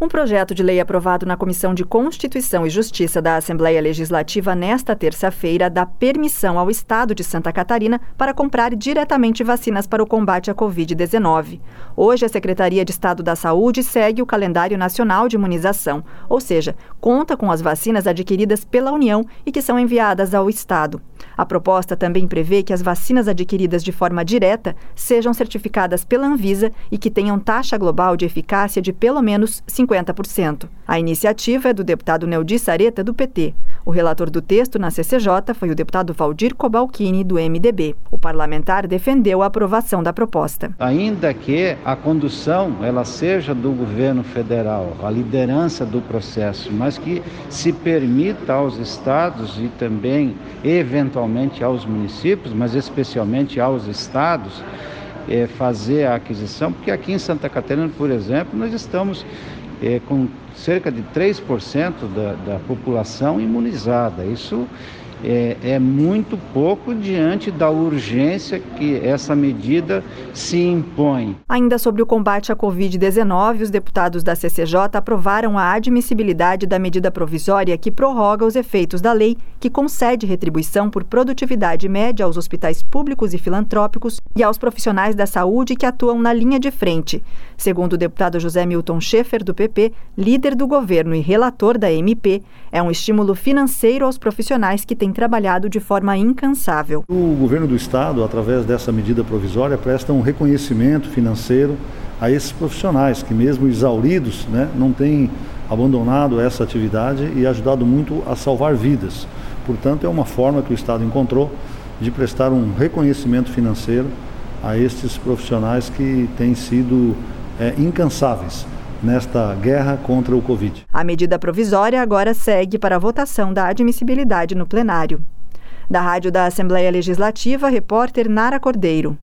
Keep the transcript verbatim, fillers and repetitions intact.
Um projeto de lei aprovado na Comissão de Constituição e Justiça da Assembleia Legislativa nesta terça-feira dá permissão ao Estado de Santa Catarina para comprar diretamente vacinas para o combate à covid dezenove. Hoje, a Secretaria de Estado da Saúde segue o calendário nacional de imunização, ou seja, conta com as vacinas adquiridas pela União e que são enviadas ao Estado. A proposta também prevê que as vacinas adquiridas de forma direta sejam certificadas pela Anvisa e que tenham taxa global de eficácia de pelo menos cinquenta por cento. A iniciativa é do deputado Neudi Sareta, do P T. O relator do texto na C C J foi o deputado Valdir Cobalcini, do M D B. O parlamentar defendeu a aprovação da proposta. Ainda que a condução ela seja do governo federal, a liderança do processo, mas que se permita aos estados e também, eventualmente, aos municípios, mas especialmente aos estados, é, fazer a aquisição, porque aqui em Santa Catarina, por exemplo, nós estamos É, com cerca de três por cento da, da população imunizada. Isso é, é muito pouco diante da urgência que essa medida se impõe. Ainda sobre o combate à covid dezenove, os deputados da C C J aprovaram a admissibilidade da medida provisória que prorroga os efeitos da lei que concede retribuição por produtividade média aos hospitais públicos e filantrópicos e aos profissionais da saúde que atuam na linha de frente. Segundo o deputado José Milton Schaefer, do P P, líder do governo e relator da M P, é um estímulo financeiro aos profissionais que têm trabalhado de forma incansável. O governo do estado, através dessa medida provisória, presta um reconhecimento financeiro a esses profissionais que, mesmo exauridos, né, não têm abandonado essa atividade e ajudado muito a salvar vidas. Portanto, é uma forma que o estado encontrou de prestar um reconhecimento financeiro a estes profissionais que têm sido é, incansáveis nesta guerra contra o Covid. A medida provisória agora segue para a votação da admissibilidade no plenário. Da Rádio da Assembleia Legislativa, repórter Nara Cordeiro.